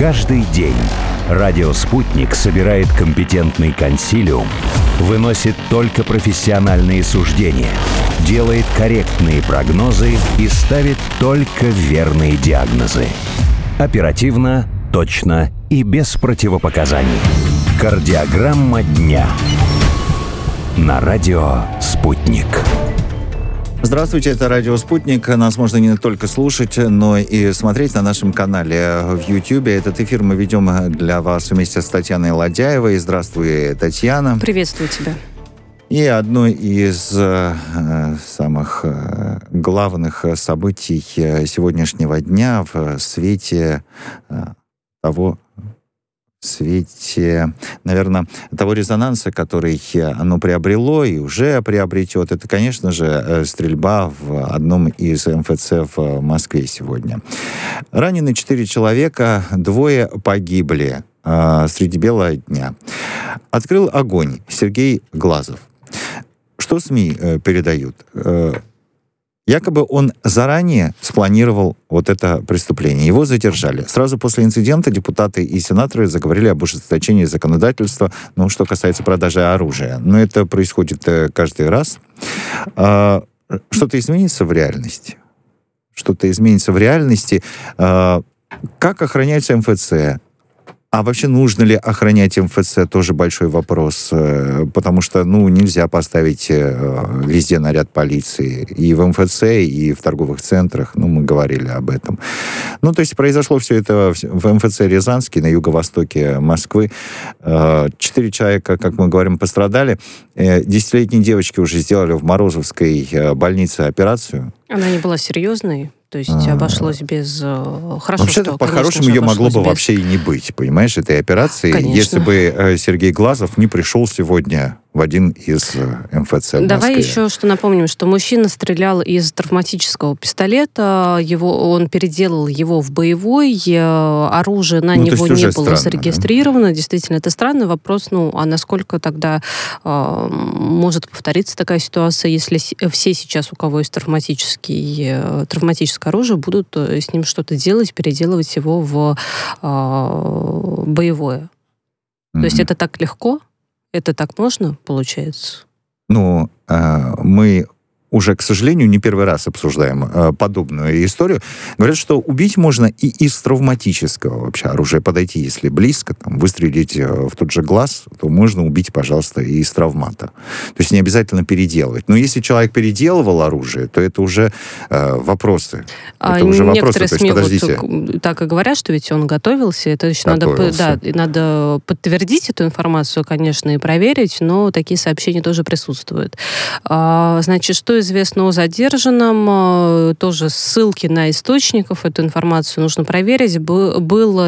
Каждый день радио «Спутник» собирает компетентный консилиум, выносит только профессиональные суждения, делает корректные прогнозы и ставит только верные диагнозы. Оперативно, точно и без противопоказаний. Кардиограмма дня на радио «Спутник». Здравствуйте, это радио «Спутник». Нас можно не только слушать, но и смотреть на нашем канале в YouTube. Этот эфир мы ведем для вас вместе с Татьяной Ладяевой. Здравствуй, Татьяна. Приветствую тебя. И одно из самых главных событий сегодняшнего дня в свете наверное, того резонанса, который оно приобрело и уже приобретет, это, конечно же, стрельба в одном из МФЦ в Москве сегодня. Ранены 4 человека, 2 погибли среди бела дня. Открыл огонь Сергей Глазов. Что СМИ передают? Якобы он заранее спланировал вот это преступление. Его задержали. Сразу после инцидента депутаты и сенаторы заговорили об ужесточении законодательства, что касается продажи оружия. Но это происходит каждый раз. Что-то изменится в реальности? Как охраняется МФЦ? А вообще нужно ли охранять МФЦ, тоже большой вопрос, потому что, нельзя поставить везде наряд полиции, и в МФЦ, и в торговых центрах, мы говорили об этом. То есть произошло все это в МФЦ Рязанский, на юго-востоке Москвы. 4 человека, как мы говорим, пострадали. 10-летней девочке уже сделали в Морозовской больнице операцию. Она не была серьезной? То есть обошлось без... Хорошо, вообще-то, по-хорошему, ее могло бы вообще и не быть, понимаешь, этой операции, Конечно. Если бы Сергей Глазов не пришел сегодня в один из МФЦ в Москве. Давай еще что напомним, что мужчина стрелял из травматического пистолета, он переделал его в боевой, оружие на него не было странно, зарегистрировано. Да? Действительно, это странный вопрос, а насколько тогда может повториться такая ситуация, если все сейчас, у кого есть травматическое оружие, будут с ним что-то делать, переделывать его в боевое. То есть это так легко? Это так можно, получается? Мы уже, к сожалению, не первый раз обсуждаем подобную историю. Говорят, что убить можно и из травматического вообще оружия. Подойти, если близко, выстрелить в тот же глаз, то можно убить, пожалуйста, и из травмата. То есть не обязательно переделывать. Но если человек переделывал оружие, то это уже вопросы. Это уже некоторые вопросы. СМИ так и говорят, что ведь он готовился. Это еще надо подтвердить эту информацию, конечно, и проверить, но такие сообщения тоже присутствуют. Значит, что известно о задержанном, тоже ссылки на источников, эту информацию нужно проверить, был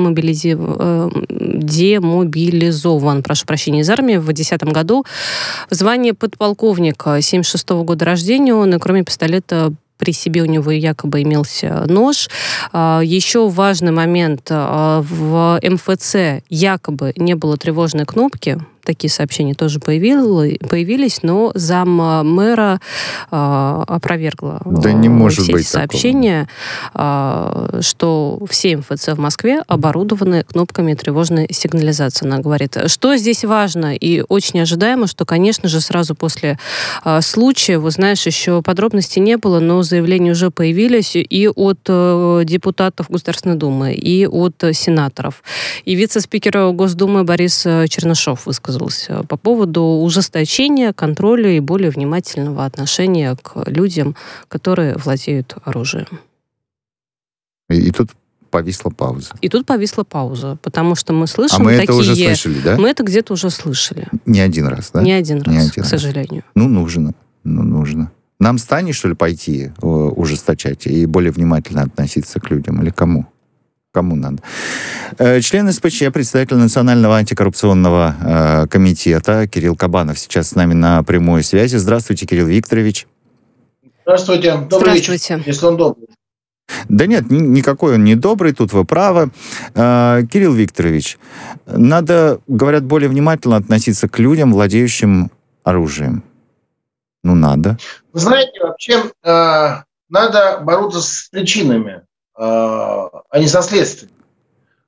демобилизован, прошу прощения, из армии в 2010 году в звании подполковника 1976 года рождения. Он, и кроме пистолета, при себе у него якобы имелся нож. Еще важный момент. В МФЦ якобы не было тревожной кнопки. Такие сообщения тоже появились, но заммэра опровергла все эти сообщения, что все МФЦ в Москве оборудованы кнопками тревожной сигнализации. Она говорит, что здесь важно и очень ожидаемо, что, конечно же, сразу после случая, еще подробностей не было, но заявления уже появились и от депутатов Государственной Думы, и от сенаторов. И вице-спикер Госдумы Борис Чернышов высказался по поводу ужесточения контроля и более внимательного отношения к людям, которые владеют оружием. И тут повисла пауза. Потому что мы слышим мы это уже слышали, да? Мы это где-то уже слышали. Не один раз, да? Не один раз, к сожалению. Нужно. Нам с Таней, что ли, пойти ужесточать и более внимательно относиться к людям? Или кому? Кому надо? Член СПЧ, председатель Национального антикоррупционного комитета Кирилл Кабанов сейчас с нами на прямой связи. Здравствуйте, Кирилл Викторович. Здравствуйте. Добрый вечер, если он добрый. Да нет, никакой он не добрый, тут вы правы. Кирилл Викторович, надо, говорят, более внимательно относиться к людям, владеющим оружием. Надо. Вы знаете, вообще надо бороться с причинами, а не со следствием.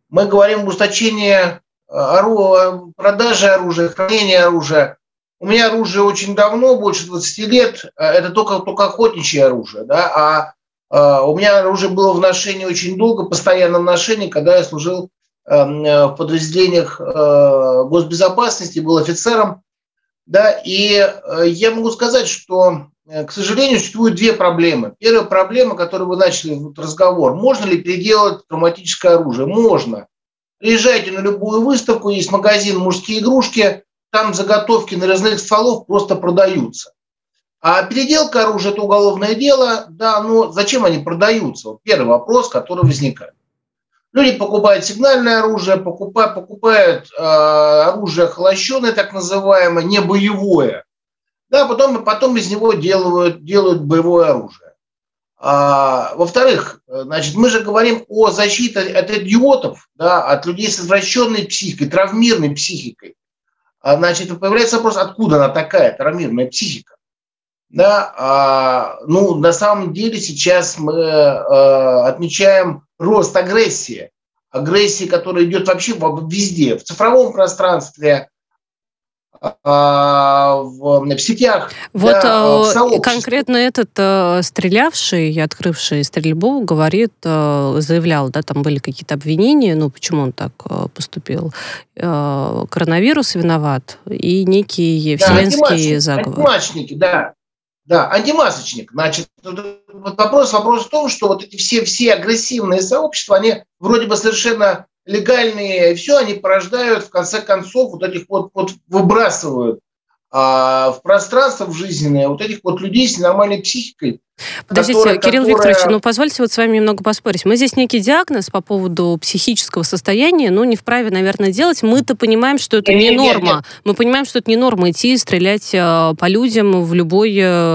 мы говорим об ужесточении продажи оружия, хранения оружия. У меня оружие очень давно, больше 20 лет, это только охотничье оружие, да, у меня оружие было в ношении очень долго, постоянном ношении, когда я служил в подразделениях госбезопасности, был офицером, да, и я могу сказать, что, к сожалению, существуют две проблемы. Первая проблема, которую вы начали разговор, можно ли переделать травматическое оружие? Можно. Приезжайте на любую выставку, есть магазин «Мужские игрушки», там заготовки нарезных стволов просто продаются. А переделка оружия – это уголовное дело, да, но зачем они продаются? Вот первый вопрос, который возникает. Люди покупают сигнальное оружие, покупают оружие охолощенное, так называемое, не боевое, да, потом из него делают боевое оружие. Во-вторых, значит, мы же говорим о защите от идиотов, да, от людей с извращенной психикой, травмированной психикой. Значит, появляется вопрос, откуда она такая травмированная психика. Да, на самом деле сейчас мы отмечаем рост агрессии, которая идет вообще везде, в цифровом пространстве, в сетях, вот да, в сообществе. Конкретно этот стрелявший и открывший стрельбу заявлял, да, там были какие-то обвинения, почему он так поступил. Коронавирус виноват и некий вселенский заговор. Антимасочники, да. Да, антимасочник. Значит, вопрос в том, что вот эти все агрессивные сообщества, они вроде бы совершенно легальные, и все, они порождают, в конце концов, вот этих вот выбрасывают в пространство, в жизненное, вот этих вот людей с ненормальной психикой. Подождите, Кирилл Викторович, позвольте вот с вами немного поспорить. Мы здесь некий диагноз по поводу психического состояния, не вправе, наверное, делать. Мы-то понимаем, что это не норма. Нет. Мы понимаем, что это не норма идти стрелять по людям в любой...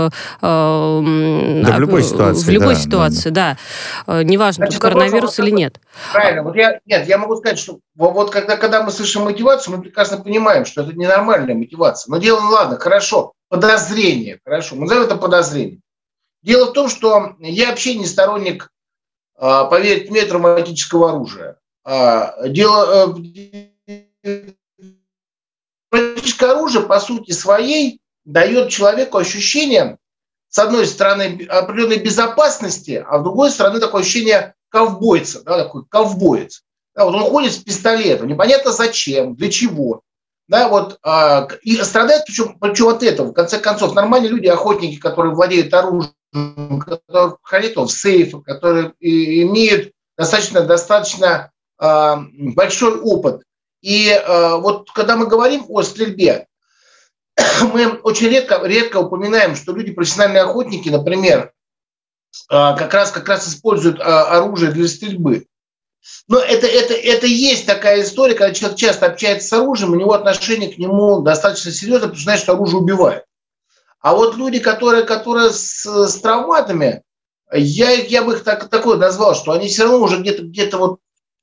в любой ситуации. В любой ситуации, да. Неважно, тут коронавирус или нет. Правильно. Я могу сказать, что вот когда мы слышим мотивацию, мы прекрасно понимаем, что это ненормальная мотивация. Но дело, ладно, хорошо, подозрение, хорошо, мы назовем это подозрение. Дело в том, что я вообще не сторонник, поверьте мне, травматического оружия. Травматическое оружие, по сути своей, дает человеку ощущение, с одной стороны, определенной безопасности, а с другой стороны, такое ощущение ковбойца, да, такой ковбоец. Да, вот он ходит с пистолетом, непонятно зачем, для чего. Да, вот, и страдают, причем от этого, в конце концов, нормальные люди, охотники, которые владеют оружием, которые хранят его в сейфах, которые имеют достаточно большой опыт. И вот когда мы говорим о стрельбе, мы очень редко упоминаем, что люди, профессиональные охотники, например, как раз используют оружие для стрельбы. Но это есть такая история, когда человек часто общается с оружием, у него отношение к нему достаточно серьезно, потому что знает, что оружие убивает. А вот люди, которые с травматами, я бы их такое назвал, что они все равно уже где-то вот,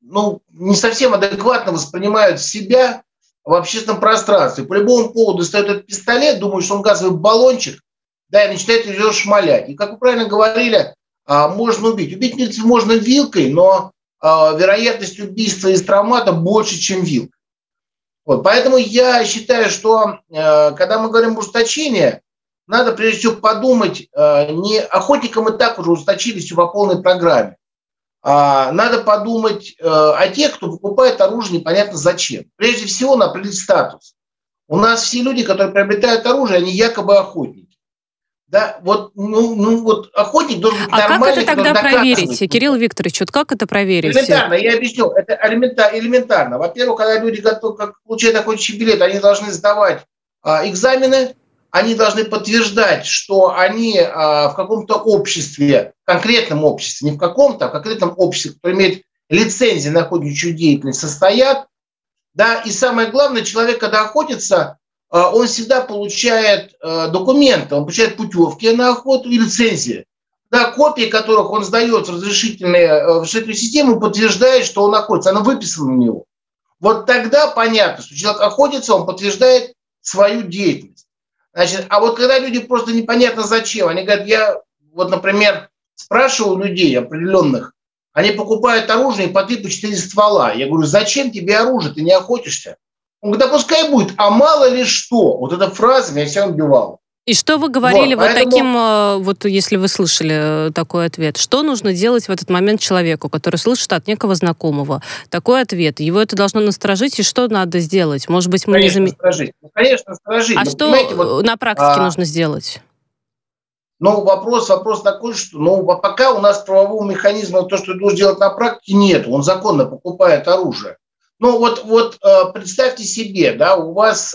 не совсем адекватно воспринимают себя в общественном пространстве. По любому поводу достают этот пистолет, думают, что он газовый баллончик, да, и начинает ее шмалять. И, как вы правильно говорили, можно убить. Убить можно вилкой, но вероятность убийства из травмата больше, чем вилка. Вот, поэтому я считаю, что когда мы говорим об ужесточении, надо прежде всего подумать, не охотникам и так уже ужесточили все по полной программе. Надо подумать о тех, кто покупает оружие непонятно зачем. Прежде всего, надо определить статус. У нас все люди, которые приобретают оружие, они якобы охотники. Да, вот охотник должен быть нормальный. А как это тогда проверить, Кирилл Викторович? Вот как это проверить? Элементарно, я объясню. Это элементарно. Во-первых, когда люди получают охотничий билет, они должны сдавать экзамены, они должны подтверждать, что они в каком-то обществе, конкретном обществе, не в каком-то, а в конкретном обществе, которое имеет лицензию на охотничью деятельность, состоят. Да, и самое главное, человек, когда охотится, он всегда получает документы, он получает путевки на охоту и лицензии, да, копии которых он сдает в разрешительную систему, подтверждает, что он охотится, она выписана на него. Вот тогда понятно, что человек охотится, он подтверждает свою деятельность. Значит, а вот когда люди просто непонятно зачем, они говорят, например, спрашиваю людей определенных, они покупают оружие по 3-4 ствола. Я говорю, зачем тебе оружие, ты не охотишься? Он говорит, да пускай будет, а мало ли что. Вот эта фраза меня всегда убивала. И что вы говорили поэтому... таким, вот если вы слышали такой ответ, что нужно делать в этот момент человеку, который слышит от некого знакомого такой ответ? Его это должно насторожить, и что надо сделать? Может быть, мы конечно, насторожить. Конечно, насторожить. А что на практике нужно сделать? Ну, вопрос такой, что пока у нас правового механизма, то, что ты должен делать на практике, нет. Он законно покупает оружие. Ну, вот представьте себе, да, у вас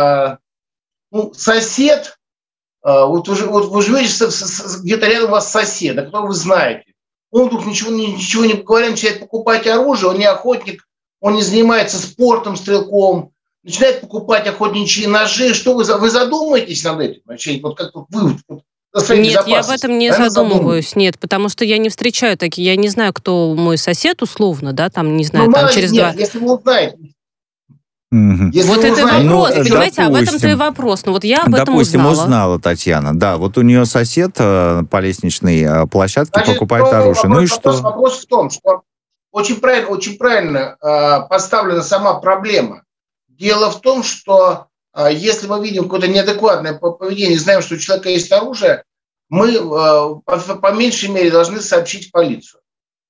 сосед, вот вы живете где-то рядом, у вас сосед, которого вы знаете. Он вдруг ничего не говоря, начинает покупать оружие, он не охотник, он не занимается спортом, стрелком, начинает покупать охотничьи ножи. Что вы задумаетесь над этим? Вообще, вот как вывод? Нет, я об этом не задумываюсь, нет, потому что я не встречаю такие, я не знаю, кто мой сосед, условно, да, там, не знаю, там через нет, если вы узнаете. Вот это вопрос, понимаете, об этом-то и вопрос. Ну вот я об этом узнала Татьяна. Да, вот у нее сосед по лестничной площадке покупает оружие. Ну и что? Вопрос в том, что очень правильно поставлена сама проблема. Дело в том, что если мы видим какое-то неадекватное поведение, знаем, что у человека есть оружие, мы по меньшей мере должны сообщить в полицию.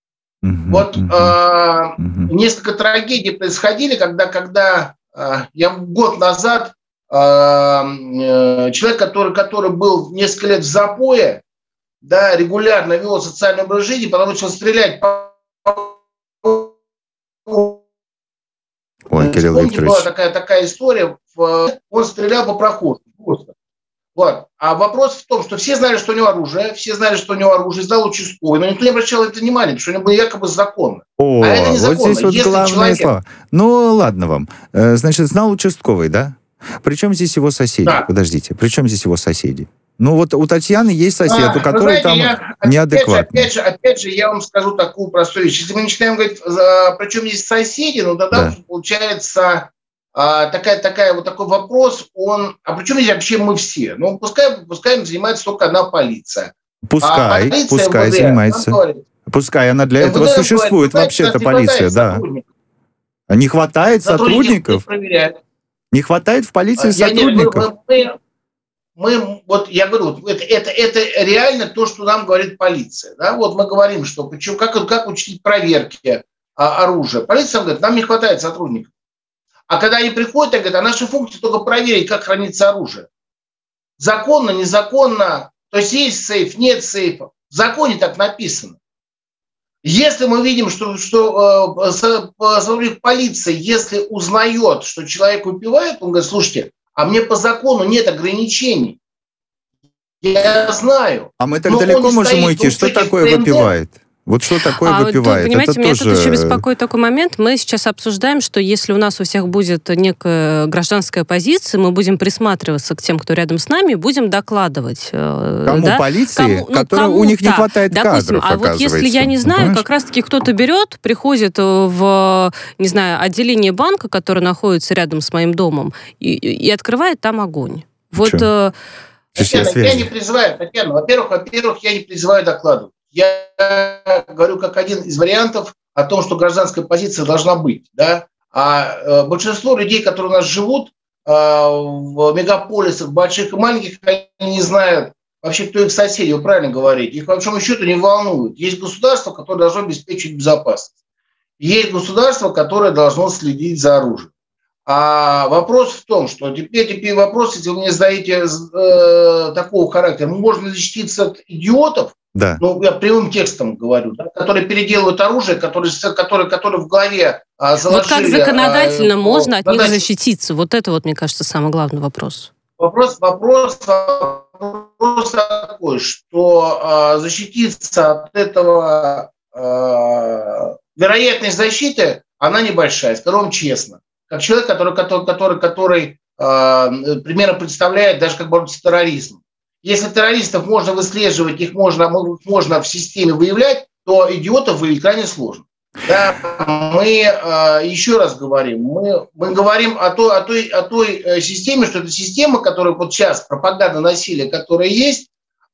Несколько трагедий происходили, когда я год назад человек, который был несколько лет в запое, да, регулярно вел социальный образ жизни, потом начал стрелять Ой, Кирилл Викторович. Была такая история, он стрелял по прохожим. Вот. А вопрос в том, что все знали, что у него оружие, сдал участковый, но никто не обращал на это внимания, потому что у него было якобы законно. А это незаконно. Вот здесь вот главные слова. Ну, ладно вам. Значит, знал участковый, да? Причем здесь его соседи? Да. Подождите, причем здесь его соседи? Ну, вот у Татьяны есть сосед, у которой там неадекватный. Опять же, я вам скажу такую простую вещь. Если мы начинаем говорить, причем есть соседи, ну, тогда получается... такой вопрос, а при чем здесь вообще мы все? Ну, пускай занимается только одна полиция. Пускай занимается. Пускай она для этого существует, вообще-то полиция, да. Не хватает сотрудников? Не хватает в полиции сотрудников? Я говорю, это реально то, что нам говорит полиция. Да? Вот мы говорим, что как учить проверки оружия. Полиция говорит, нам не хватает сотрудников. А когда они приходят, они говорят, а наша функция только проверить, как хранится оружие. Законно, незаконно, то есть сейф, нет сейфа. В законе так написано. Если мы видим, что сотрудник полиции, если узнает, что человек выпивает, он говорит, слушайте, а мне по закону нет ограничений. Я знаю. А мы так далеко можем уйти. Что такое выпивает? Вот что такое выпивает? Понимаете, это меня тоже... тут еще беспокоит такой момент. Мы сейчас обсуждаем, что если у нас у всех будет некая гражданская позиция, мы будем присматриваться к тем, кто рядом с нами, будем докладывать. Кому? Да? Полиции? У них не хватает кадров, а вот если я не знаю, как раз-таки кто-то берет, приходит в, не знаю, отделение банка, которое находится рядом с моим домом, и открывает там огонь. Вот... Татьяна, я не призываю, Татьяна, во-первых, я не призываю докладывать. Я говорю как один из вариантов о том, что гражданская позиция должна быть. Да? А большинство людей, которые у нас живут в мегаполисах, больших и маленьких, они не знают вообще, кто их соседи, вы правильно говорите. Их по большому счету не волнует. Есть государство, которое должно обеспечить безопасность. Есть государство, которое должно следить за оружием. А вопрос в том, что теперь вопрос, если вы мне задаете такого характера, можно защититься от идиотов, да. Ну, я прямым текстом говорю, да, которые переделывают оружие, которые в голове заложили... Вот как законодательно можно от них защититься? Вот это, мне кажется, самый главный вопрос. Вопрос такой, что защититься от этого... вероятность защиты, она небольшая, скажу вам честно. Как человек, который примерно представляет даже как бороться с терроризмом. Если террористов можно выслеживать, их можно в системе выявлять, то идиотов выявить крайне сложно. Да, мы еще раз говорим, мы говорим о той системе, что это система, которая вот сейчас, пропаганда насилия, которая есть,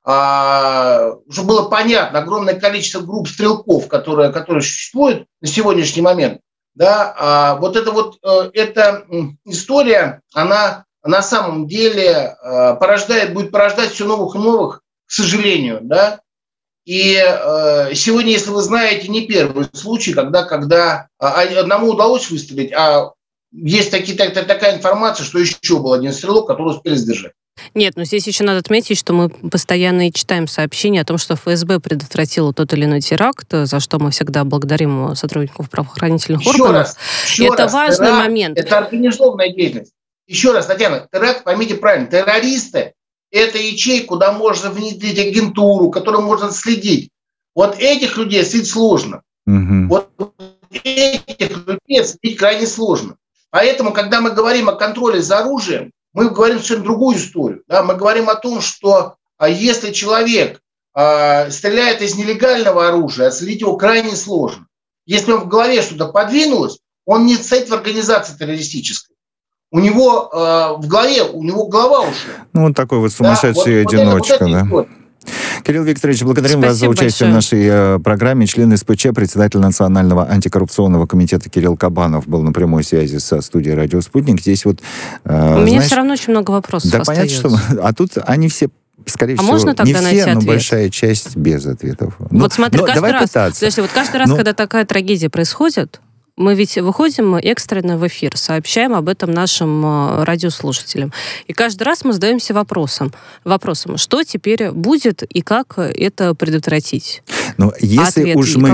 уже было понятно, огромное количество групп стрелков, которые существуют на сегодняшний момент, да, эта история, она на самом деле будет порождать все новых и новых, к сожалению, да. И сегодня, если вы знаете, не первый случай, когда одному удалось выстрелить, а есть такая информация, что еще был один стрелок, который успели сдержать. Нет, но здесь еще надо отметить, что мы постоянно и читаем сообщения о том, что ФСБ предотвратила тот или иной теракт, за что мы всегда благодарим сотрудников правоохранительных органов. Это важный момент. Это организованная деятельность. Еще раз, Татьяна, теракт, поймите правильно, террористы – это ячейка, куда можно внедрить агентуру, которую можно следить. Вот этих людей следить сложно. Угу. Вот этих людей следить крайне сложно. Поэтому, когда мы говорим о контроле за оружием, мы говорим совершенно другую историю. Да? Мы говорим о том, что если человек стреляет из нелегального оружия, отследить его крайне сложно. Если в голове что-то подвинулось, он не стоит в организации террористической. У него в голове, у него голова ушла. Ну, вот такой вот сумасшедший одиночка, да. Кирилл Викторович, благодарим вас за участие в нашей программе. Член СПЧ, председатель Национального антикоррупционного комитета Кирилл Кабанов был на прямой связи со студией «Радио Спутник». Здесь вот... У меня все равно очень много вопросов остается. Понятно, что... А тут они все... Скорее всего, можно тогда не все, но ответ? большая часть без ответов. Вот смотри, каждый раз, пытаться. Вот каждый раз, когда такая трагедия происходит, мы ведь выходим экстренно в эфир, сообщаем об этом нашим радиослушателям. И каждый раз мы задаемся вопросом, что теперь будет и как это предотвратить? Но если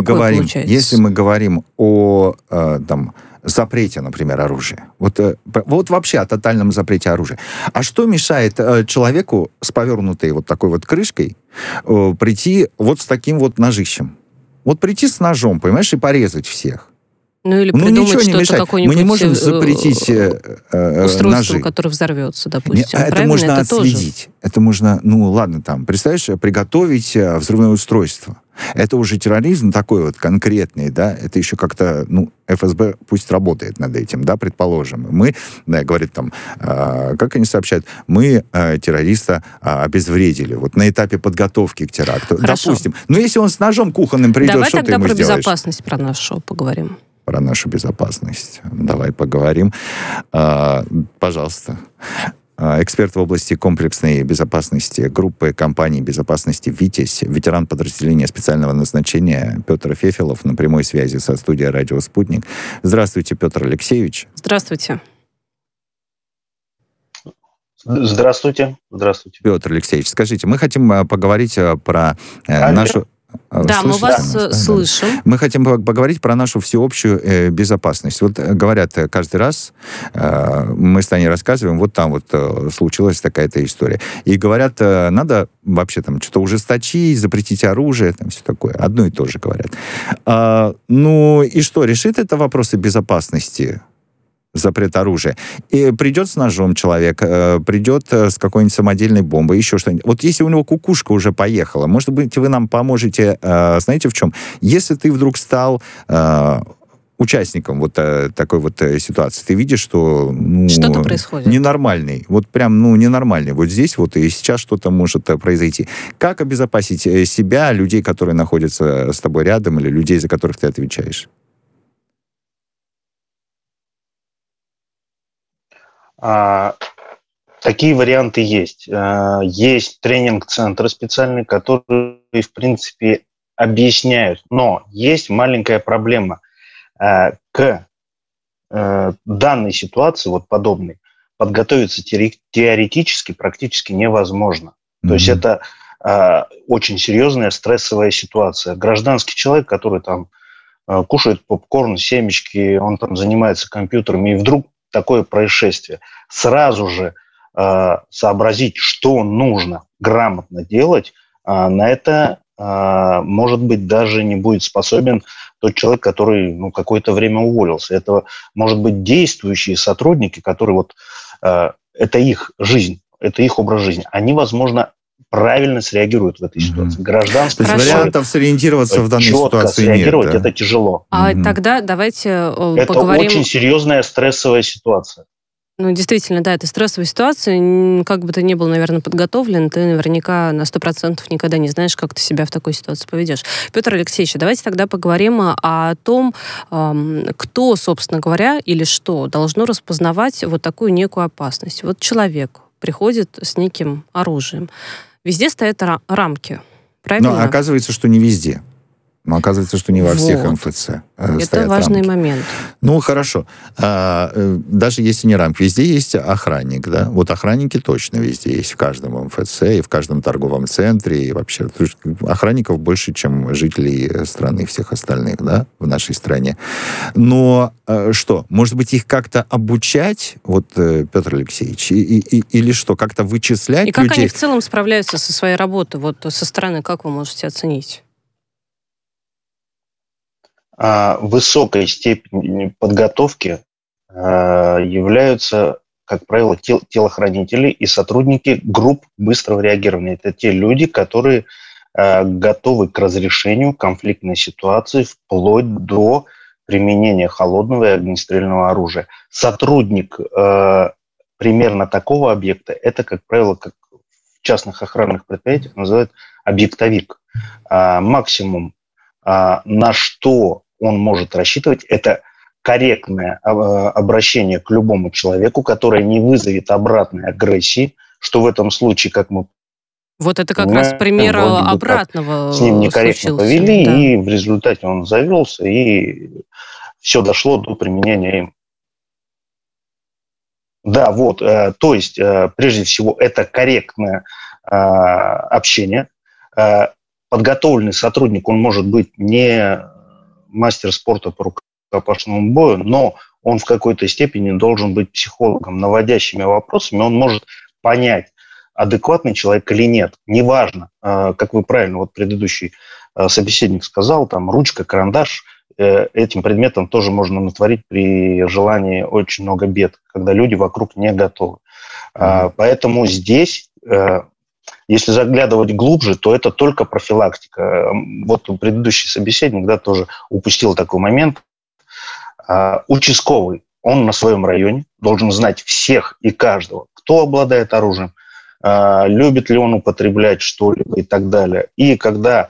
мы говорим о запрете, например, оружия. Вот вообще о тотальном запрете оружия. А что мешает человеку с повернутой вот такой вот крышкой прийти вот с таким вот ножищем? Вот прийти с ножом, понимаешь, и порезать всех. Ну, или придумать ничего не что-то, мешает. какое-нибудь Мы не можем запретить устройство, ножи. которое взорвется, допустим. Это можно отследить. Это можно, представляешь, приготовить взрывное устройство. Это уже терроризм такой вот конкретный, да, это еще как-то, ФСБ пусть работает над этим, да, предположим. Мы, говорит там, как они сообщают, мы террориста обезвредили, вот на этапе подготовки к теракту. Хорошо. Допустим. Но если он с ножом кухонным придет, что ты ему сделаешь? Давай тогда про безопасность про нашу поговорим. Про нашу безопасность. Давай поговорим. Пожалуйста. Эксперт в области комплексной безопасности группы компаний безопасности «Витязь», ветеран подразделения специального назначения Петр Фефелов на прямой связи со студией «Радио Спутник». Здравствуйте, Петр Алексеевич. Здравствуйте. Здравствуйте. Петр Алексеевич, скажите, мы хотим поговорить про нашу... Да, мы вас слышим. Мы хотим поговорить про нашу всеобщую безопасность. Вот говорят каждый раз, мы с Таней рассказываем, вот там вот случилась такая-то история. И говорят, надо вообще там что-то ужесточить, запретить оружие, там все такое. Одно и то же говорят. И что, решит это вопросы безопасности? Запрет оружия. И придет с ножом человек, придет с какой-нибудь самодельной бомбой, еще что-нибудь. Вот если у него кукушка уже поехала, может быть, вы нам поможете, знаете, в чем? Если ты вдруг стал участником вот такой вот ситуации, ты видишь, что... что-то происходит. Ненормальный. Вот прям, ненормальный. Вот здесь вот и сейчас что-то может произойти. Как обезопасить себя, людей, которые находятся с тобой рядом, или людей, за которых ты отвечаешь? Такие варианты есть. Есть тренинг-центры специальные, которые, в принципе, объясняют. Но есть маленькая проблема. К данной ситуации, вот подобной, подготовиться теоретически практически невозможно. То есть это очень серьезная стрессовая ситуация. Гражданский человек, который там кушает попкорн, семечки, он там занимается компьютерами, и вдруг такое происшествие, сразу же сообразить, что нужно грамотно делать, на это, может быть, даже не будет способен тот человек, который какое-то время уволился. Это, может быть, действующие сотрудники, которые это их жизнь, это их образ жизни. Они, возможно, правильно среагируют в этой ситуации. Гражданский вариантов сориентироваться в данной ситуации среагировать нет. Да? Это тяжело. Тогда давайте это поговорим... очень серьезная стрессовая ситуация. Ну, действительно, да, это стрессовая ситуация. Как бы ты ни был, наверное, подготовлен, ты наверняка на 100% никогда не знаешь, как ты себя в такой ситуации поведешь. Петр Алексеевич, давайте тогда поговорим о том, кто, собственно говоря, или что должно распознавать вот такую некую опасность. Вот человек приходит с неким оружием. Везде стоят рамки, правильно? Но оказывается, что не везде. Но оказывается, что не во всех МФЦ Это важный рамки. момент. Ну, хорошо. Даже если не рамки, везде есть охранник, да? Вот охранники точно везде есть, в каждом МФЦ и в каждом торговом центре, и вообще. Охранников больше, чем жителей страны всех остальных, да, в нашей стране. Но что, может быть, их как-то обучать, вот, Петр Алексеевич, или что, как-то вычислять людей? И как они в целом справляются со своей работой? Вот со стороны, как вы можете оценить? Высокой степени подготовки являются, как правило, телохранители и сотрудники групп быстрого реагирования. Это те люди, которые готовы к разрешению конфликтной ситуации вплоть до применения холодного и огнестрельного оружия. Сотрудник примерно такого объекта, это, как правило, как в частных охранных предприятиях называют объектовик. Максимум, на что он может рассчитывать, это корректное обращение к любому человеку, которое не вызовет обратной агрессии, что в этом случае, как мы вот это как раз пример обратного с ним некорректно случился, повели, да. И в результате он завелся, и все дошло до применения им. Да, вот, то есть, прежде всего, это корректное общение. Подготовленный сотрудник, он может быть не мастер спорта по рукопашному бою, но он в какой-то степени должен быть психологом, наводящими вопросами, он может понять, адекватный человек или нет. Неважно, как вы правильно, вот предыдущий собеседник сказал, там ручка, карандаш, этим предметом тоже можно натворить при желании очень много бед, когда люди вокруг не готовы. Поэтому здесь... Если заглядывать глубже, то это только профилактика. Вот предыдущий собеседник, да, тоже упустил такой момент. Участковый, он на своем районе должен знать всех и каждого, кто обладает оружием, любит ли он употреблять что-либо и так далее. И когда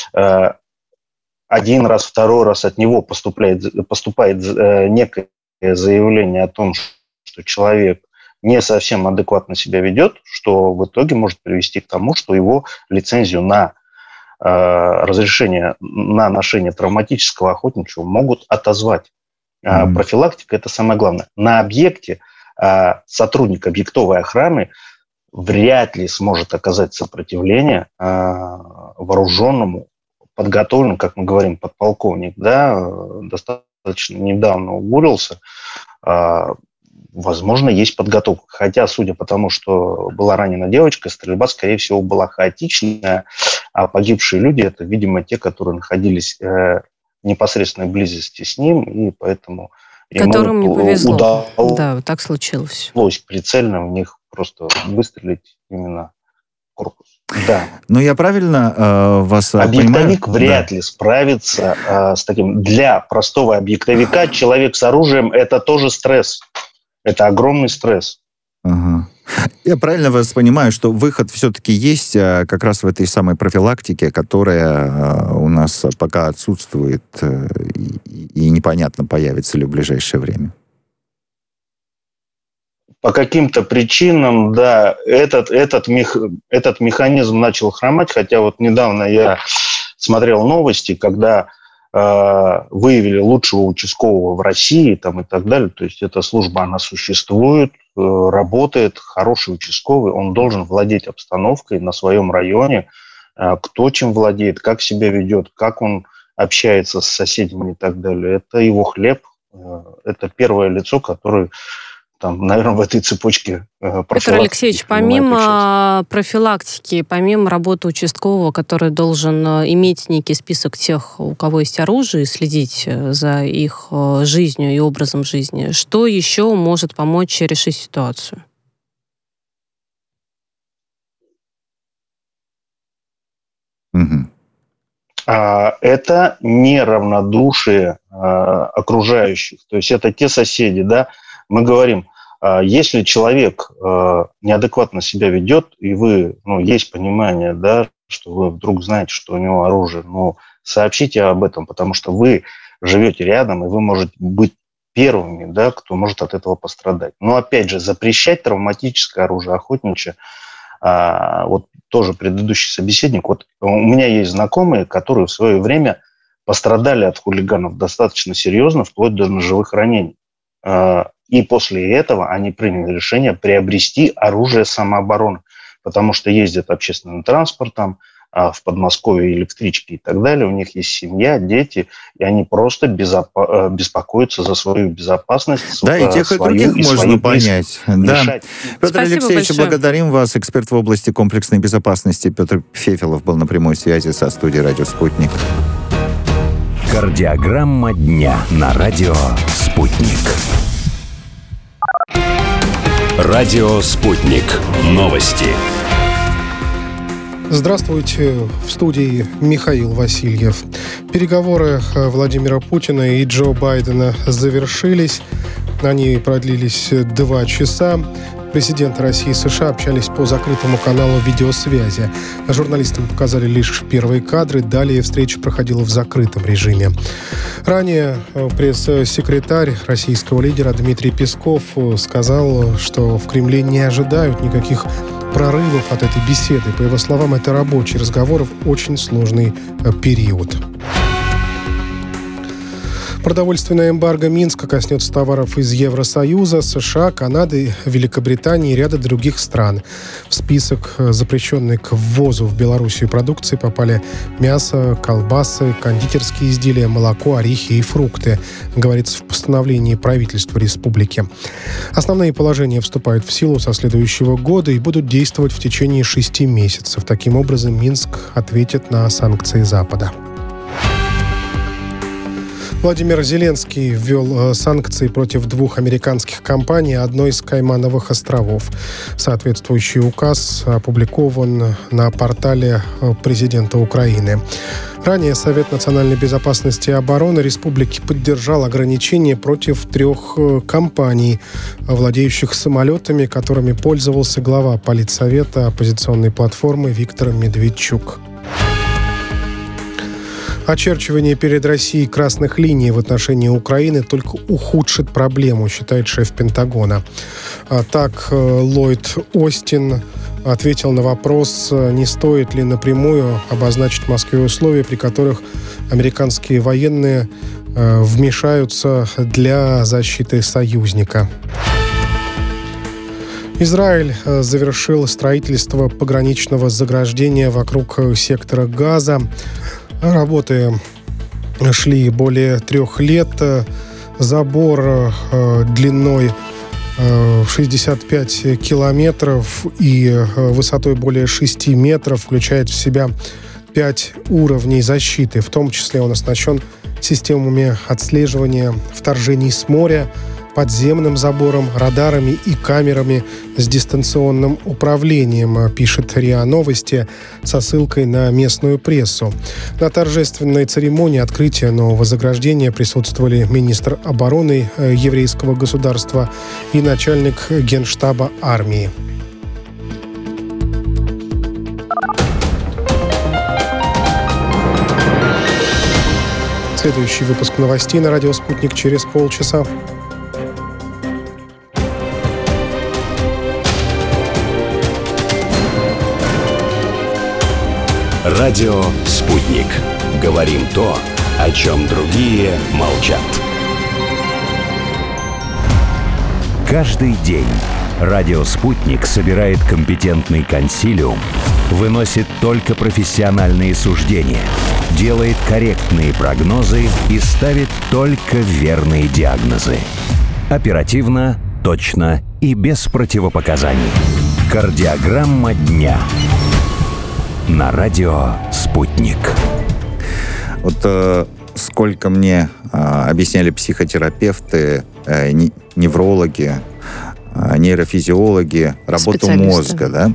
один раз, второй раз от него поступает некое заявление о том, что человек не совсем адекватно себя ведет, что в итоге может привести к тому, что его лицензию на разрешение на ношение травматического охотничьего могут отозвать. Профилактика – это самое главное. На объекте сотрудник объектовой охраны вряд ли сможет оказать сопротивление вооруженному, подготовленному, как мы говорим, подполковник, да, достаточно недавно уволился. Возможно, есть подготовка. Хотя, судя по тому, что была ранена девочка, стрельба, скорее всего, была хаотичная, а погибшие люди – это, видимо, те, которые находились в непосредственной близости с ним, и поэтому которым не повезло. удалось, да, так случилось. Прицельно в них просто выстрелить именно в корпус. Да. Но я правильно вас понимаю? Объектовик вряд ли справится с таким. Для простого объектовика человек с оружием – это тоже стресс. Это огромный стресс. Ага. Я правильно вас понимаю, что выход все-таки есть как раз в этой самой профилактике, которая у нас пока отсутствует и непонятно, появится ли в ближайшее время? По каким-то причинам, да, этот механизм начал хромать, хотя вот недавно я смотрел новости, когда выявили лучшего участкового в России там, и так далее. То есть эта служба, она существует, работает, хороший участковый, он должен владеть обстановкой на своем районе, кто чем владеет, как себя ведет, как он общается с соседями и так далее. Это его хлеб, это первое лицо, которое там, наверное, в этой цепочке Петр Алексеевич, помимо профилактики, помимо работы участкового, который должен иметь некий список тех, у кого есть оружие, и следить за их жизнью и образом жизни, что еще может помочь решить ситуацию? Это неравнодушие окружающих. То есть это те соседи, да, мы говорим, Если человек неадекватно себя ведет, и вы, есть понимание, да, что вы вдруг знаете, что у него оружие, сообщите об этом, потому что вы живете рядом, и вы можете быть первыми, да, кто может от этого пострадать. Но опять же, запрещать травматическое оружие охотничье, вот тоже предыдущий собеседник, вот у меня есть знакомые, которые в свое время пострадали от хулиганов достаточно серьезно, вплоть до ножевых ранений. И после этого они приняли решение приобрести оружие самообороны, потому что ездят общественным транспортом, в Подмосковье электрички и так далее, у них есть семья, дети, и они просто беспокоятся за свою безопасность. Да, и тех, и других можно понять. Да. Петр Алексеевич, большое. Благодарим вас. Эксперт в области комплексной безопасности Петр Фефелов был на прямой связи со студией «Радио Спутник». Кардиограмма дня на радио «Спутник». Радио «Спутник». Новости. Здравствуйте, в студии Михаил Васильев. Переговоры Владимира Путина и Джо Байдена завершились. Они продлились 2 часа. Президенты России и США общались по закрытому каналу видеосвязи. Журналистам показали лишь первые кадры. Далее встреча проходила в закрытом режиме. Ранее пресс-секретарь российского лидера Дмитрий Песков сказал, что в Кремле не ожидают никаких прорывов от этой беседы. По его словам, это рабочий разговор в очень сложный период. Продовольственная эмбарго Минска коснется товаров из Евросоюза, США, Канады, Великобритании и ряда других стран. В список запрещенной к ввозу в Белоруссию продукции попали мясо, колбасы, кондитерские изделия, молоко, орехи и фрукты, говорится в постановлении правительства республики. Основные положения вступают в силу со следующего года и будут действовать в течение 6 месяцев. Таким образом, Минск ответит на санкции Запада. Владимир Зеленский ввел санкции против 2 американских компаний одной из Каймановых островов. Соответствующий указ опубликован на портале президента Украины. Ранее Совет национальной безопасности и обороны республики поддержал ограничения против 3 компаний, владеющих самолетами, которыми пользовался глава политсовета оппозиционной платформы Виктор Медведчук. Очерчивание перед Россией красных линий в отношении Украины только ухудшит проблему, считает шеф Пентагона. Так Ллойд Остин ответил на вопрос, не стоит ли напрямую обозначить Москве условия, при которых американские военные вмешаются для защиты союзника. Израиль завершил строительство пограничного заграждения вокруг сектора Газа. Работы шли более 3 лет. Забор длиной 65 километров и высотой более 6 метров включает в себя 5 уровней защиты. В том числе он оснащен системами отслеживания вторжений с моря, подземным забором, радарами и камерами с дистанционным управлением, пишет РИА Новости со ссылкой на местную прессу. На торжественной церемонии открытия нового заграждения присутствовали министр обороны еврейского государства и начальник Генштаба армии. Следующий выпуск новостей на радио «Спутник» через полчаса. Радио «Спутник». Говорим то, о чем другие молчат. Каждый день радио «Спутник» собирает компетентный консилиум, выносит только профессиональные суждения, делает корректные прогнозы и ставит только верные диагнозы. Оперативно, точно и без противопоказаний. Кардиограмма дня. На радио «Спутник». Вот сколько мне объясняли психотерапевты, неврологи, нейрофизиологи, работу мозга. Да?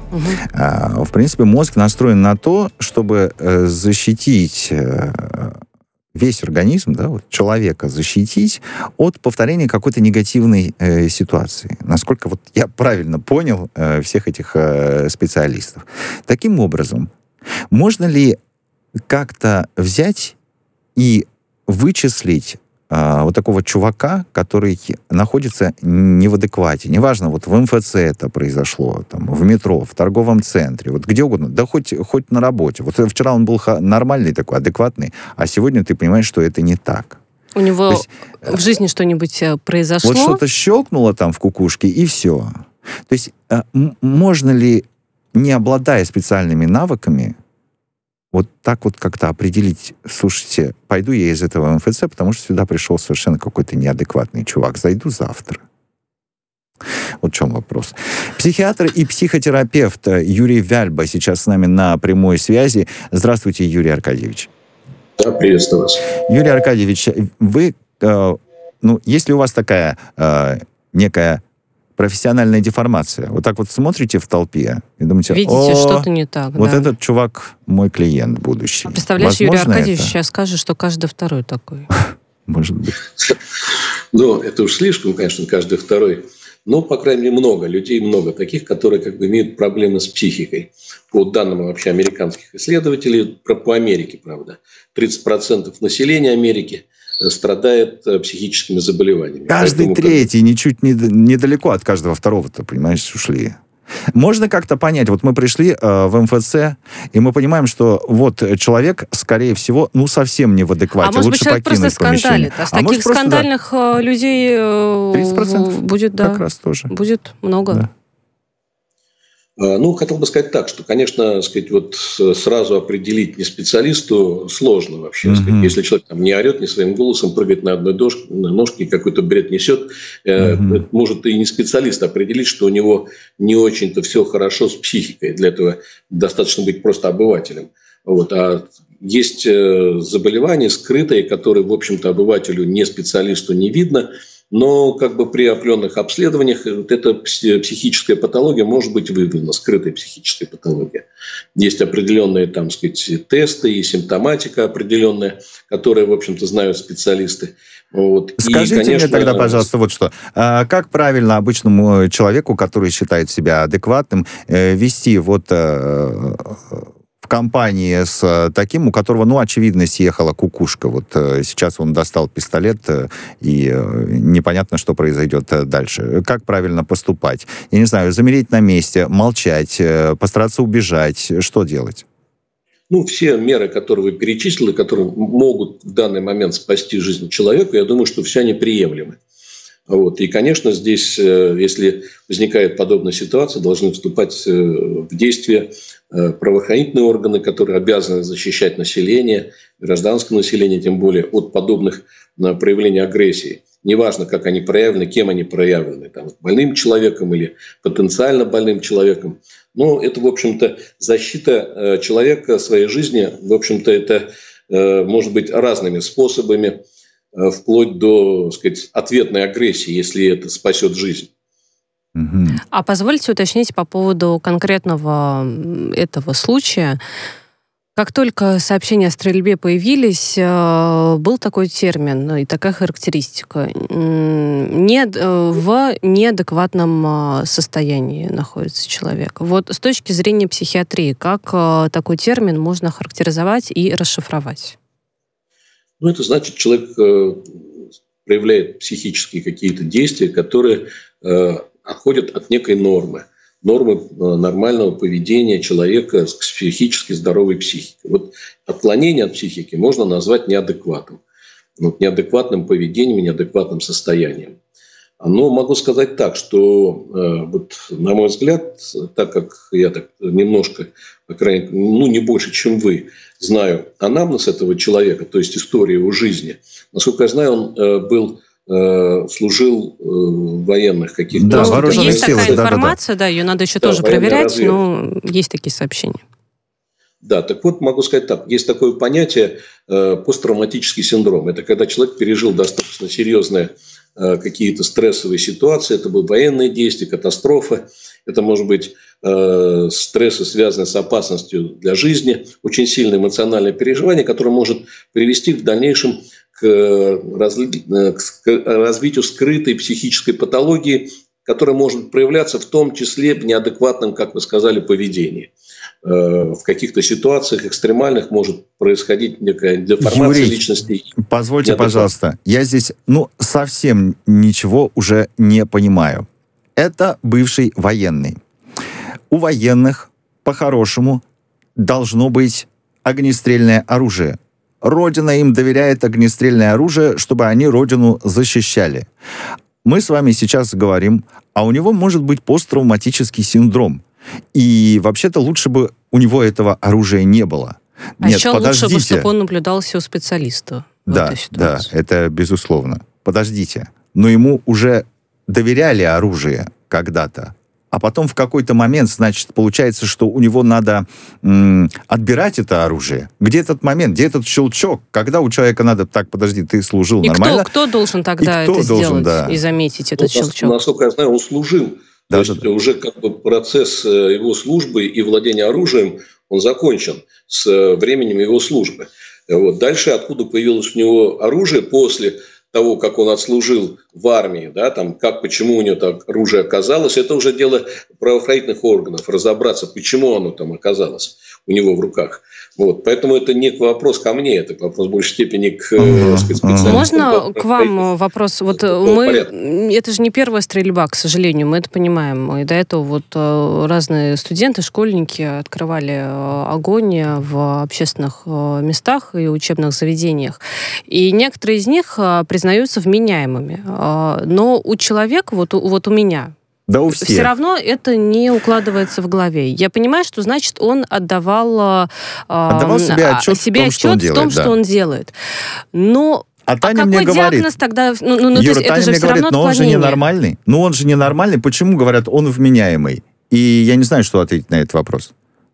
В принципе, мозг настроен на то, чтобы защитить весь организм, да, вот человека защитить от повторения какой-то негативной ситуации. Насколько вот я правильно понял всех этих специалистов. Таким образом, можно ли как-то взять и вычислить вот такого чувака, который находится не в адеквате. Неважно, вот в МФЦ это произошло, там, в метро, в торговом центре, вот где угодно, да хоть на работе. Вот вчера он был нормальный такой, адекватный, а сегодня ты понимаешь, что это не так. У него в жизни что-нибудь произошло? Вот что-то щелкнуло там в кукушке, и все. То есть можно ли, не обладая специальными навыками, вот так вот как-то определить, слушайте, пойду я из этого МФЦ, потому что сюда пришел совершенно какой-то неадекватный чувак, зайду завтра. Вот в чем вопрос. Психиатр и психотерапевт Юрий Вяльба сейчас с нами на прямой связи. Здравствуйте, Юрий Аркадьевич. Да, приветствую вас. Юрий Аркадьевич, вы, есть ли у вас такая некая профессиональная деформация? Вот так вот смотрите в толпе и думаете, видите, что-то не так. Вот да. Этот чувак мой клиент будущий. А представляешь, Возможно, Юрий Аркадьевич это? сейчас скажет, что каждый второй такой. Может быть. Ну, это уж слишком, конечно, каждый второй. Но, по крайней мере, людей много таких, которые как бы имеют проблемы с психикой. По данным вообще американских исследователей, по Америке, правда, 30% населения Америки страдает психическими заболеваниями. Каждый поэтому, третий, ничуть недалеко от каждого второго-то, понимаешь, ушли. Можно как-то понять, вот мы пришли в МФЦ, и мы понимаем, что вот человек, скорее всего, совсем не в адеквате. А может быть, лучше человек просто скандалит. А с таких скандальных людей 30% будет, да, как раз тоже. Будет много. Да. Хотел бы сказать так, что, конечно, вот сразу определить не специалисту сложно вообще. Если человек там не орет, не своим голосом, прыгает на одной ножке, какой-то бред несет, может и не специалист определить, что у него не очень-то все хорошо с психикой. Для этого достаточно быть просто обывателем. Вот. А есть заболевания скрытые, которые, в общем-то, обывателю, не специалисту не видно, но как бы при определенных обследованиях эта психическая патология может быть выявлена, скрытая психическая патология. Есть определенные, тесты и симптоматика определенная, которые, в общем-то, знают специалисты. Вот. Скажите мне тогда, пожалуйста, вот что. Как правильно обычному человеку, который считает себя адекватным, вести в компании с таким, у которого, очевидно, съехала кукушка. Вот сейчас он достал пистолет, и непонятно, что произойдет дальше. Как правильно поступать? Я не знаю, замереть на месте, молчать, постараться убежать. Что делать? Все меры, которые вы перечислили, которые могут в данный момент спасти жизнь человека, я думаю, что все они приемлемы. Вот. И, конечно, здесь, если возникает подобная ситуация, должны вступать в действие правоохранительные органы, которые обязаны защищать население, гражданское население, тем более от подобных проявлений агрессии. Неважно, как они проявлены, кем они проявлены, больным человеком или потенциально больным человеком. Но это, в общем-то, защита человека своей жизни, в общем-то, это может быть разными способами, вплоть до, ответной агрессии, если это спасет жизнь. А позвольте уточнить по поводу конкретного этого случая. Как только сообщения о стрельбе появились, был такой термин и такая характеристика. В неадекватном состоянии находится человек. Вот с точки зрения психиатрии, как такой термин можно характеризовать и расшифровать? Это значит, человек проявляет психические какие-то действия, которые отходят от некой нормы нормального поведения человека с психически здоровой психикой. Вот отклонение от психики можно назвать неадекватным. Неадекватным поведением, неадекватным состоянием. Но могу сказать так, что, на мой взгляд, так как я немножко, по крайней мере, не больше, чем вы, знаю анамнез этого человека, то есть историю его жизни. Насколько я знаю, он служил в военных каких-то... Да, вооруженных силах. Есть такая информация, да, ее надо еще тоже проверять, но есть такие сообщения. Да, так вот, могу сказать так. Есть такое понятие посттравматический синдром. Это когда человек пережил достаточно серьезные какие-то стрессовые ситуации. Это были военные действия, катастрофы. Это может быть стрессы, связанные с опасностью для жизни, очень сильное эмоциональное переживание, которое может привести в дальнейшем к развитию скрытой психической патологии, которая может проявляться в том числе в неадекватном, как вы сказали, поведении. В каких-то ситуациях экстремальных может происходить некая деформация личности. Позвольте, пожалуйста, я здесь совсем ничего уже не понимаю. Это бывший военный. У военных, по-хорошему, должно быть огнестрельное оружие. Родина им доверяет огнестрельное оружие, чтобы они Родину защищали. Мы с вами сейчас говорим, а у него может быть посттравматический синдром. И вообще-то лучше бы у него этого оружия не было. Нет, еще подождите. Лучше бы, чтобы он наблюдался у специалиста. Да, это безусловно. Подождите. Но ему уже доверяли оружие когда-то. А потом в какой-то момент, значит, получается, что у него надо отбирать это оружие. Где этот момент, где этот щелчок? Когда у человека надо... Так, подожди, ты служил нормально? Кто должен тогда это сделать и заметить этот щелчок? Насколько я знаю, он служил. То есть уже как бы процесс его службы и владения оружием, он закончен с временем его службы. Вот. Дальше, откуда появилось у него оружие после того, как он отслужил в армии, да, там, почему у него так оружие оказалось, это уже дело правоохранительных органов, разобраться, почему оно там оказалось у него в руках. Вот. Поэтому это не вопрос ко мне, это вопрос в большей степени к специалистам. Можно к вам вопрос? Вот это же не первая стрельба, к сожалению, мы это понимаем. И до этого разные студенты, школьники открывали огонь в общественных местах и учебных заведениях. И некоторые из них признаются вменяемыми. Но у человека, вот у меня, да, у всех. Все равно это не укладывается в голове. Я понимаю, что значит он отдавал себе отчет в том, что он делает. Но Таня мне говорит, диагноз тогда? Юра, Таня мне говорит, но он же ненормальный. Ну он же ненормальный. Почему, говорят, он вменяемый? И я не знаю, что ответить на этот вопрос.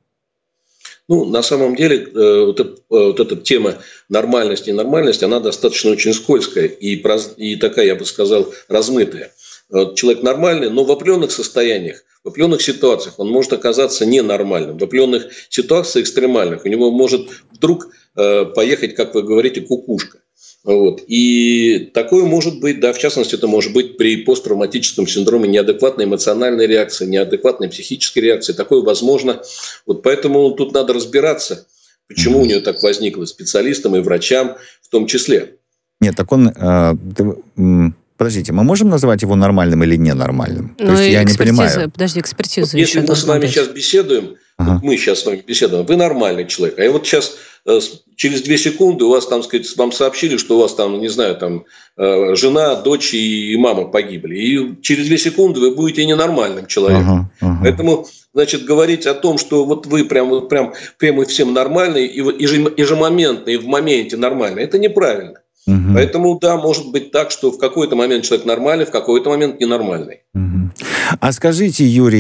На самом деле, вот эта тема нормальность и ненормальность, она достаточно очень скользкая и такая, я бы сказал, размытая. Человек нормальный, но в определенных состояниях, в определенных ситуациях он может оказаться ненормальным. В определенных ситуациях экстремальных у него может вдруг поехать, как вы говорите, кукушка. Вот. И такое может быть, да, в частности, это может быть при посттравматическом синдроме неадекватной эмоциональной реакции, неадекватной психической реакции. Такое возможно. Вот поэтому тут надо разбираться, почему у него так возникло, специалистам и врачам в том числе. Нет, так он... Подождите, мы можем называть его нормальным или ненормальным? То есть я не понимаю. Подожди, экспертиза если мы с вами сейчас беседуем, мы сейчас с вами беседуем, вы нормальный человек, а я вот сейчас через 2 секунды у вас там, сказать, вам сообщили, что у вас там, не знаю, там жена, дочь и мама погибли. И через 2 секунды вы будете ненормальным человеком. Поэтому, значит, говорить о том, что вот вы прям всем нормальный, и ежемоментно, и в моменте нормальный, это неправильно. Поэтому, да, может быть так, что в какой-то момент человек нормальный, в какой-то момент ненормальный. А скажите, Юрий,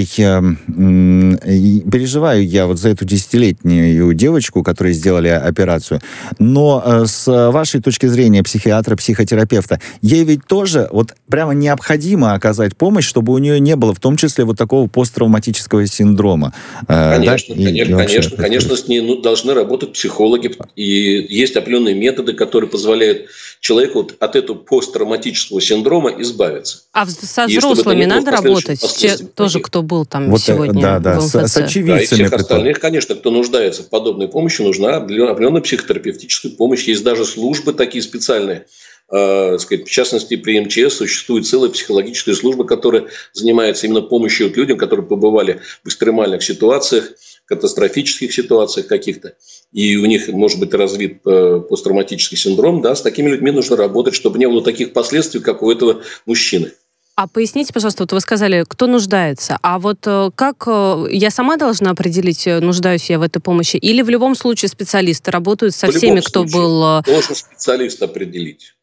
переживаю я вот за эту 10-летнюю девочку, которой сделали операцию, но с вашей точки зрения психиатра, психотерапевта, ей ведь тоже вот прямо необходимо оказать помощь, чтобы у нее не было в том числе вот такого посттравматического синдрома. Конечно, да? Конечно, с ней должны работать психологи, и есть определенные методы, которые позволяют человеку от этого посттравматического синдрома избавиться. А со взрослыми надо работать? Те тоже, кто был там вот сегодня в МФЦ. С очевидцами. Да, и всех остальных, конечно, кто нуждается в подобной помощи, нужна определенная психотерапевтическая помощь. Есть даже службы такие специальные. В частности, при МЧС существует целая психологическая служба, которая занимается именно помощью людям, которые побывали в экстремальных ситуациях, катастрофических ситуациях каких-то, и у них может быть развит посттравматический синдром, да, с такими людьми нужно работать, чтобы не было таких последствий, как у этого мужчины. А поясните, пожалуйста, вот вы сказали, кто нуждается. А вот как я сама должна определить, нуждаюсь я в этой помощи? Или в любом случае специалисты работают со всеми, кто был... Должен специалист определить.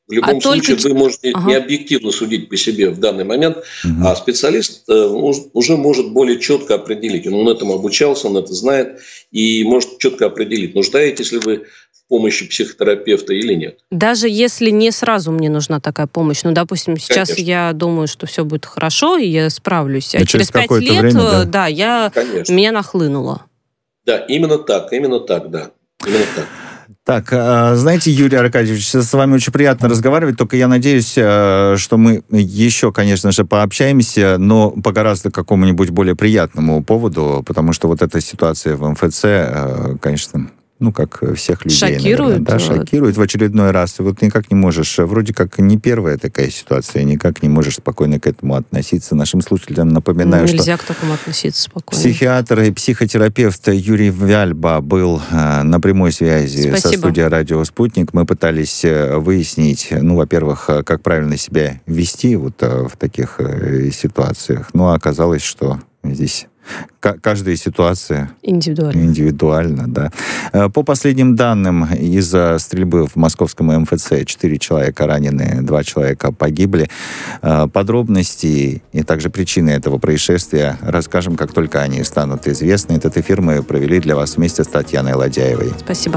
В любом случае, вы можете не объективно судить по себе в данный момент, а специалист уже может более четко определить. Он этому обучался, он это знает и может четко определить, нуждаетесь ли вы в помощи психотерапевта или нет. Даже если не сразу мне нужна такая помощь, допустим, сейчас Конечно. Я думаю, что все будет хорошо, и я справлюсь, а через 5 лет, время, меня нахлынуло. Да, именно так, да, именно так. Так, знаете, Юрий Аркадьевич, с вами очень приятно разговаривать, только я надеюсь, что мы еще, конечно же, пообщаемся, но по гораздо какому-нибудь более приятному поводу, потому что вот эта ситуация в МФЦ, конечно, как всех людей, шокирует. Наверное, шокирует в очередной раз. И вот никак не можешь, вроде как не первая такая ситуация, никак не можешь спокойно к этому относиться. Нашим слушателям напоминаю, что... Нельзя к такому относиться спокойно. Психиатр и психотерапевт Юрий Вяльба был на прямой связи со студией «Радио Спутник». Мы пытались выяснить, во-первых, как правильно себя вести вот в таких ситуациях. Но оказалось, что здесь... Каждая ситуация индивидуальна, да. По последним данным, из-за стрельбы в московском МФЦ 4 человека ранены, 2 человека погибли. Подробности и также причины этого происшествия расскажем, как только они станут известны. Этот эфир мы провели для вас вместе с Татьяной Ладяевой. Спасибо.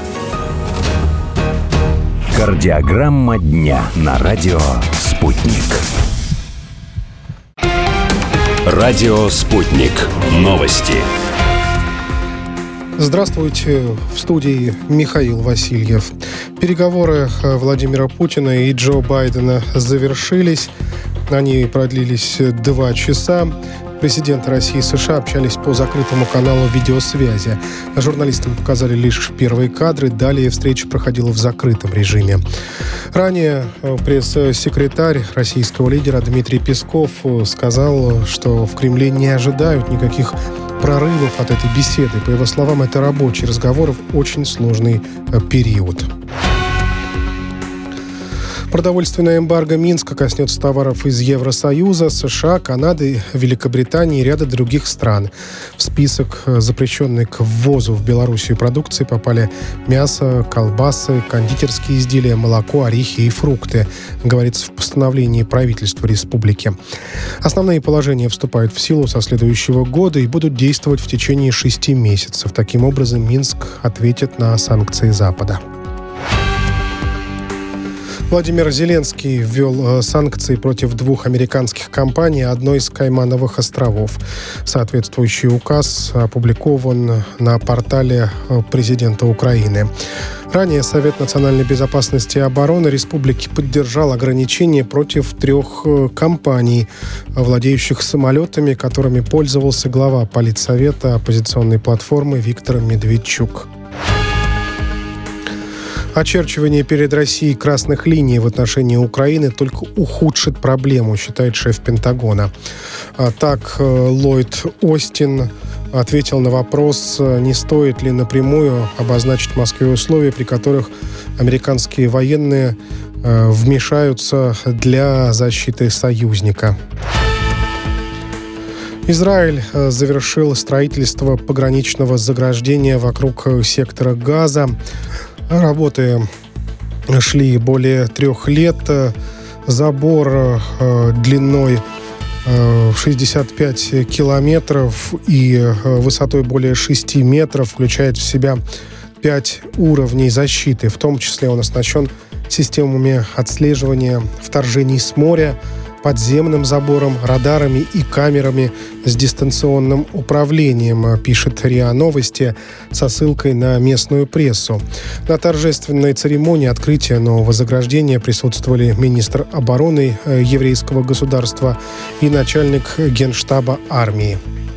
Кардиограмма дня на радио «Спутник». Радио «Спутник». Новости. Здравствуйте. В студии Михаил Васильев. Переговоры Владимира Путина и Джо Байдена завершились. Они продлились 2 часа. Президенты России и США общались по закрытому каналу видеосвязи. Журналистам показали лишь первые кадры. Далее встреча проходила в закрытом режиме. Ранее пресс-секретарь российского лидера Дмитрий Песков сказал, что в Кремле не ожидают никаких прорывов от этой беседы. По его словам, это рабочий разговор в очень сложный период. Продовольственное эмбарго Минска коснется товаров из Евросоюза, США, Канады, Великобритании и ряда других стран. В список запрещенной к ввозу в Белоруссию продукции попали мясо, колбасы, кондитерские изделия, молоко, орехи и фрукты, говорится в постановлении правительства республики. Основные положения вступают в силу со следующего года и будут действовать в течение 6 месяцев. Таким образом, Минск ответит на санкции Запада. Владимир Зеленский ввел санкции против 2 американских компаний одной из Каймановых островов. Соответствующий указ опубликован на портале президента Украины. Ранее Совет национальной безопасности и обороны республики поддержал ограничения против 3 компаний, владеющих самолетами, которыми пользовался глава политсовета оппозиционной платформы Виктор Медведчук. Очерчивание перед Россией красных линий в отношении Украины только ухудшит проблему, считает шеф Пентагона. Так Ллойд Остин ответил на вопрос, не стоит ли напрямую обозначить Москве условия, при которых американские военные вмешаются для защиты союзника. Израиль завершил строительство пограничного заграждения вокруг сектора Газа. Работы шли более 3 лет. Забор длиной 65 километров и высотой более 6 метров включает в себя 5 уровней защиты. В том числе он оснащен системами отслеживания вторжений с моря, подземным забором, радарами и камерами с дистанционным управлением, пишет РИА Новости со ссылкой на местную прессу. На торжественной церемонии открытия нового заграждения присутствовали министр обороны еврейского государства и начальник Генштаба армии.